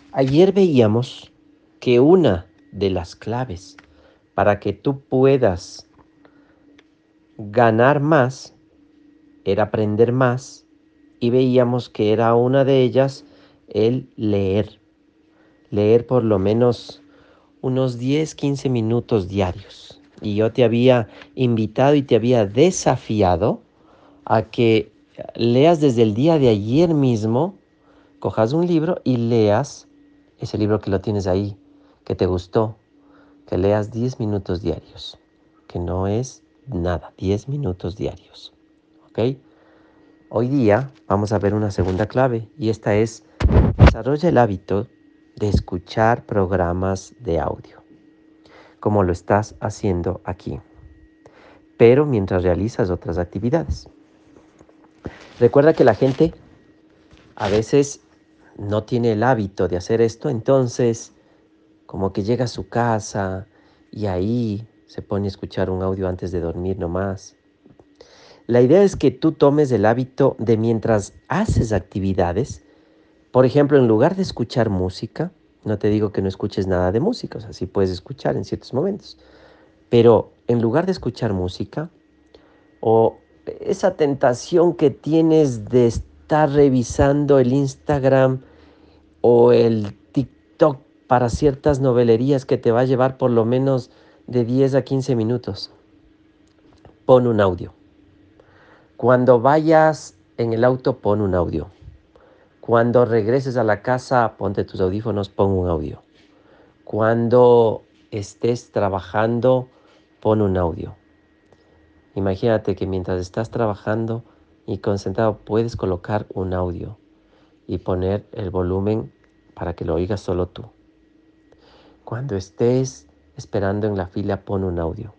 Ayer veíamos que una de las claves para que tú puedas ganar más era aprender más y veíamos que era una de ellas el leer. Leer por lo menos unos 10, 15 minutos diarios. Y yo te había invitado y te había desafiado a que leas desde el día de ayer mismo, cojas un libro y leas ese libro que lo tienes ahí, que te gustó, que leas 10 minutos diarios, que no es nada, 10 minutos diarios. ¿Ok? Hoy día vamos a ver una segunda clave y esta es: desarrolla el hábito de escuchar programas de audio, como lo estás haciendo aquí, pero mientras realizas otras actividades. Recuerda que la gente a veces no tiene el hábito de hacer esto, entonces como que llega a su casa y ahí se pone a escuchar un audio antes de dormir nomás. La idea es que tú tomes el hábito de, mientras haces actividades, por ejemplo, en lugar de escuchar música, no te digo que no escuches nada de música, o sea, sí puedes escuchar en ciertos momentos, pero en lugar de escuchar música, o esa tentación que tienes de estar revisando el Instagram o el TikTok para ciertas novelerías que te va a llevar por lo menos de 10 a 15 minutos, pon un audio. Cuando vayas en el auto, pon un audio. Cuando regreses a la casa, ponte tus audífonos, pon un audio. Cuando estés trabajando, pon un audio. Imagínate que mientras estás trabajando y concentrado, puedes colocar un audio y poner el volumen para que lo oigas solo tú. Cuando estés esperando en la fila, pon un audio.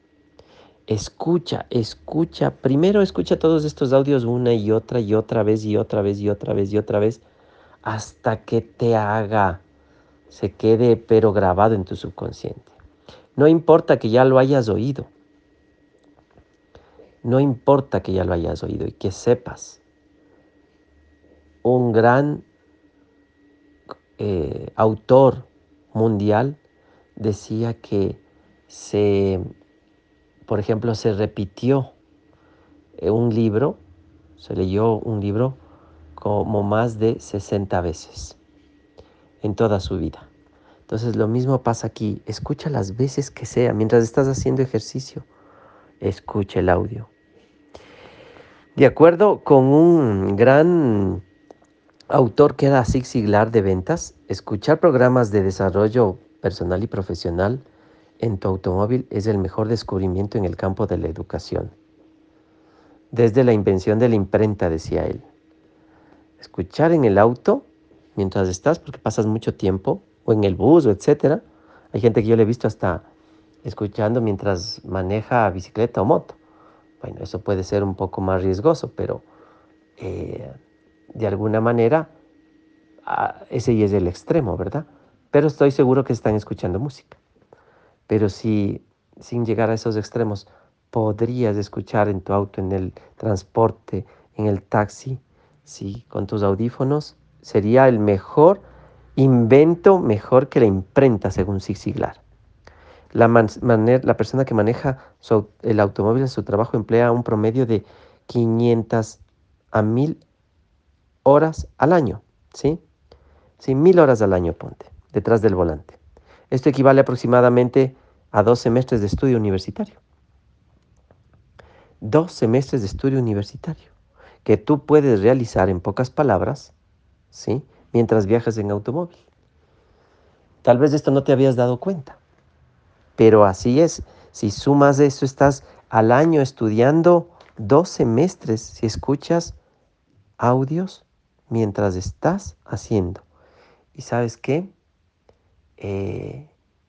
Escucha. Primero escucha todos estos audios una y otra vez y otra vez y otra vez y otra vez hasta que se quede pero grabado en tu subconsciente. No importa que ya lo hayas oído. No importa que ya lo hayas oído y que sepas. Un gran autor mundial decía que por ejemplo, se repitió un libro, se leyó un libro como más de 60 veces en toda su vida. Entonces lo mismo pasa aquí, escucha las veces que sea, mientras estás haciendo ejercicio, escucha el audio. De acuerdo con un gran autor que era Zig Ziglar de ventas, escuchar programas de desarrollo personal y profesional en tu automóvil es el mejor descubrimiento en el campo de la educación. Desde la invención de la imprenta, decía él. Escuchar en el auto, mientras estás, porque pasas mucho tiempo, o en el bus, o etcétera. Hay gente que yo le he visto hasta escuchando mientras maneja bicicleta o moto. Bueno, eso puede ser un poco más riesgoso, pero de alguna manera ese ya es el extremo, ¿verdad? Pero estoy seguro que están escuchando música. Pero si sin llegar a esos extremos podrías escuchar en tu auto, en el transporte, en el taxi, sí, con tus audífonos, sería el mejor invento, mejor que la imprenta, según Zig Ziglar. La persona que maneja el automóvil en su trabajo emplea un promedio de 500 a 1000 horas al año, ¿sí? Sí, 1000 horas al año, ponte, detrás del volante. Esto equivale aproximadamente a 2 semestres de estudio universitario. 2 semestres de estudio universitario que tú puedes realizar en pocas palabras, ¿sí? Mientras viajas en automóvil. Tal vez de esto no te habías dado cuenta, pero así es. Si sumas eso, estás al año estudiando 2 semestres si escuchas audios mientras estás haciendo. ¿Y sabes qué? Eh,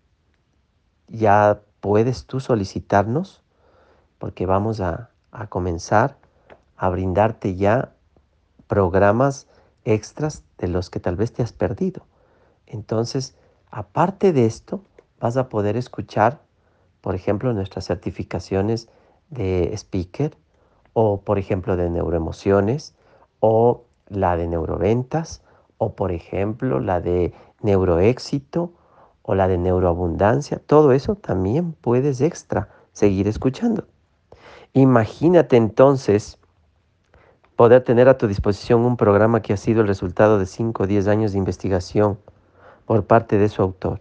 ya puedes tú solicitarnos porque vamos a comenzar a brindarte ya programas extras de los que tal vez te has perdido. Entonces, aparte de esto, vas a poder escuchar, por ejemplo, nuestras certificaciones de speaker o, por ejemplo, de neuroemociones o la de neuroventas o por ejemplo la de neuroéxito o la de neuroabundancia, todo eso también puedes extra seguir escuchando. Imagínate entonces poder tener a tu disposición un programa que ha sido el resultado de 5 o 10 años de investigación por parte de su autor.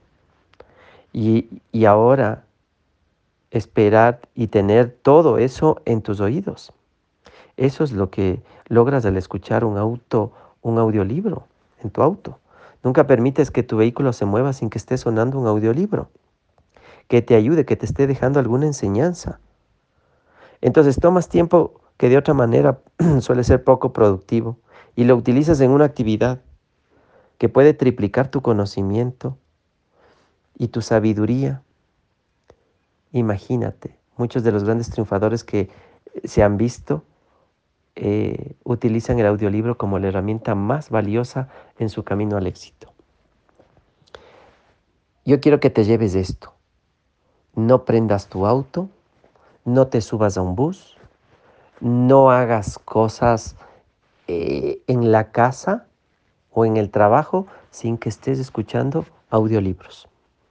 Y ahora esperar y tener todo eso en tus oídos. Eso es lo que logras al escuchar un audiolibro en tu auto. Nunca permites que tu vehículo se mueva sin que esté sonando un audiolibro, que te ayude, que te esté dejando alguna enseñanza. Entonces tomas tiempo que de otra manera suele ser poco productivo y lo utilizas en una actividad que puede triplicar tu conocimiento y tu sabiduría. Imagínate, muchos de los grandes triunfadores que se han visto utilizan el audiolibro como la herramienta más valiosa en su camino al éxito. Yo quiero que te lleves esto. No prendas tu auto, no te subas a un bus, no hagas cosas en la casa o en el trabajo sin que estés escuchando audiolibros.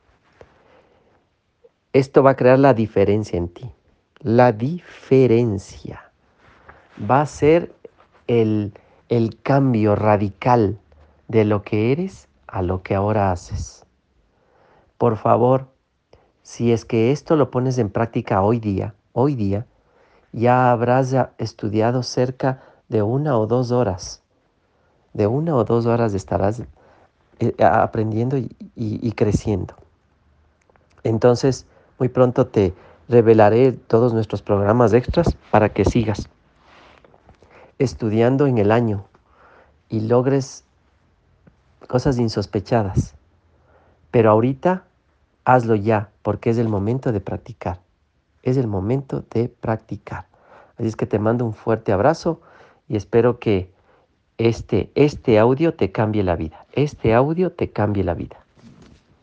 Esto va a crear la diferencia en ti. La diferencia. Va a ser el, el cambio radical de lo que eres a lo que ahora haces. Por favor, si es que esto lo pones en práctica hoy día, ya habrás estudiado cerca de 1 o 2 horas. De 1 o 2 horas estarás aprendiendo y creciendo. Entonces, muy pronto te revelaré todos nuestros programas extras para que sigas estudiando en el año y logres cosas insospechadas. Pero ahorita hazlo ya, porque es el momento de practicar. Es el momento de practicar. Así es que te mando un fuerte abrazo y espero que este audio te cambie la vida. Este audio te cambie la vida.